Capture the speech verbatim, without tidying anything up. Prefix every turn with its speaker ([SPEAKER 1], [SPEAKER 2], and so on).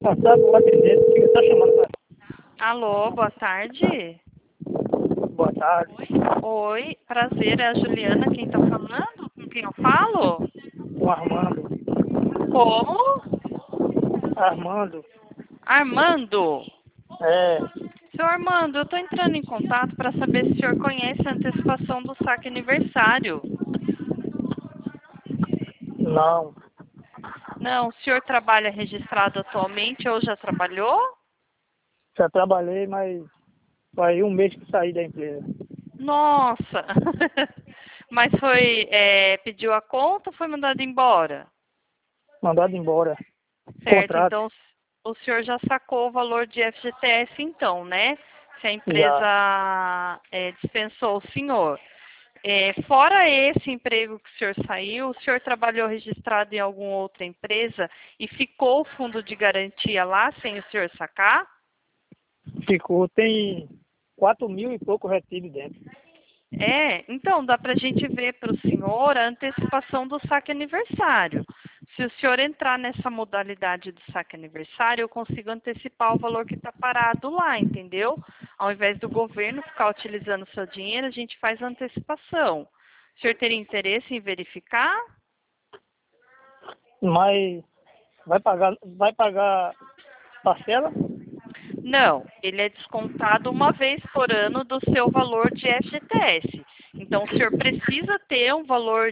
[SPEAKER 1] Passado o atendente, fica só chamando pra...
[SPEAKER 2] Alô, boa tarde.
[SPEAKER 1] Boa tarde.
[SPEAKER 2] Oi, prazer, é a Juliana quem tá falando? Com quem eu falo?
[SPEAKER 1] O Armando.
[SPEAKER 2] Como?
[SPEAKER 1] Armando.
[SPEAKER 2] Armando.
[SPEAKER 1] É,
[SPEAKER 2] Seu Armando, eu tô entrando em contato para saber se o senhor conhece a antecipação do saque aniversário.
[SPEAKER 1] não.
[SPEAKER 2] Não, o senhor trabalha registrado atualmente ou já trabalhou?
[SPEAKER 1] Já trabalhei, mas foi um mês que saí da empresa.
[SPEAKER 2] Nossa! Mas foi, é, pediu a conta ou foi mandado embora?
[SPEAKER 1] Mandado embora.
[SPEAKER 2] Certo,
[SPEAKER 1] Contrato.
[SPEAKER 2] então o senhor já sacou o valor de F G T S então, né? Se a
[SPEAKER 1] Já.
[SPEAKER 2] empresa é, dispensou o senhor. É, fora esse emprego que o senhor saiu, o senhor trabalhou registrado em alguma outra empresa e ficou o fundo de garantia lá sem o senhor sacar?
[SPEAKER 1] Ficou, tem quatro mil e pouco retido dentro.
[SPEAKER 2] É, então dá para a gente ver para o senhor a antecipação do saque aniversário. Se o senhor entrar nessa modalidade do saque aniversário, eu consigo antecipar o valor que está parado lá, entendeu? Ao invés do governo ficar utilizando o seu dinheiro, a gente faz a antecipação. O senhor teria interesse em verificar?
[SPEAKER 1] Mas vai pagar, vai pagar parcela?
[SPEAKER 2] Não, ele é descontado uma vez por ano do seu valor de F G T S. Então, o senhor precisa ter um valor